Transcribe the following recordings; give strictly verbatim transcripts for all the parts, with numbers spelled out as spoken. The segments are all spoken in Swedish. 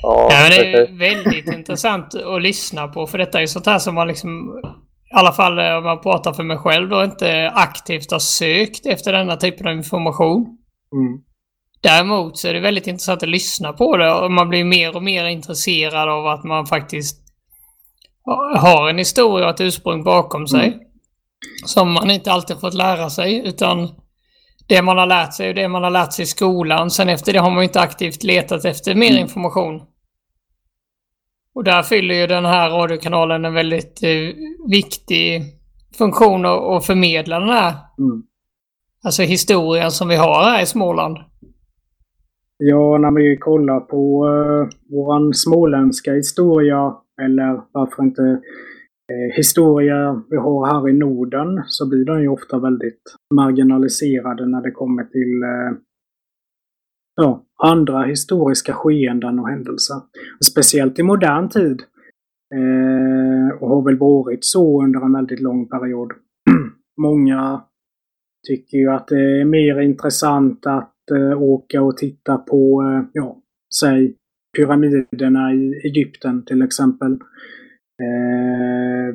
Ja, ja, men det är okay. väldigt intressant att lyssna på. För detta är ju sånt här som man liksom, i alla fall om man pratar för mig själv då, inte aktivt har sökt efter denna typen av information. Mm. Däremot så är det väldigt intressant att lyssna på det. Och man blir mer och mer intresserad av att man faktiskt har en historia och ett ursprung bakom sig. Mm. Som man inte alltid fått lära sig. Utan det man har lärt sig och det man har lärt sig i skolan. Sen efter det har man inte aktivt letat efter mer Mm. information. Och där fyller ju den här radiokanalen en väldigt eh, viktig funktion att, att förmedla den här Mm. alltså historien som vi har här i Småland. Ja, när vi kollar på uh, våran småländska historia, eller varför inte eh, historia vi har här i Norden, så blir den ju ofta väldigt marginaliserade när det kommer till eh, ja, andra historiska skeenden och händelser. Och speciellt i modern tid. Eh, och har väl varit så under en väldigt lång period. Många tycker ju att det är mer intressant att eh, åka och titta på, eh, ja, säg pyramiderna i Egypten till exempel. Eh,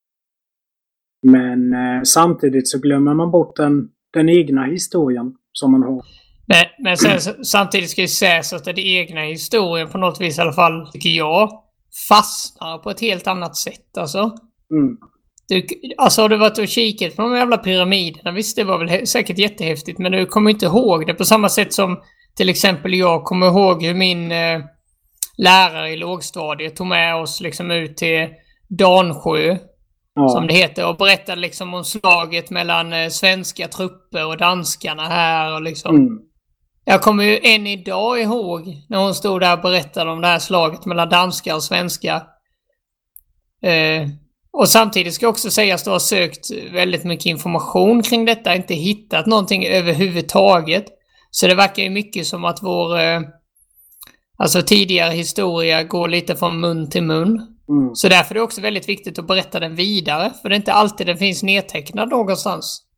men eh, samtidigt så glömmer man bort den, den egna historien som man har. Men, men sen, samtidigt ska ju sägas att den egna historien på något vis i alla fall, tycker jag, fastnar på ett helt annat sätt. Alltså, Mm. du, alltså har du varit och kikat på de jävla pyramiderna? Visst, det var väl he- säkert jättehäftigt, men du kommer inte ihåg det på samma sätt som till exempel jag kommer ihåg hur min eh, lärare i lågstadiet tog med oss liksom ut till Dansjö, Ja. som det heter, och berättade liksom om slaget mellan eh, svenska trupper och danskarna här och liksom. Mm. Jag kommer ju än idag ihåg när hon stod där och berättade om det här slaget mellan danskar och svenska. Eh, och samtidigt ska jag också säga att jag har sökt väldigt mycket information kring detta, inte hittat någonting överhuvudtaget. Så det verkar ju mycket som att vår eh, alltså tidigare historia går lite från mun till mun. Mm. Så därför är det också väldigt viktigt att berätta den vidare. För det är inte alltid den finns nedtecknad någonstans.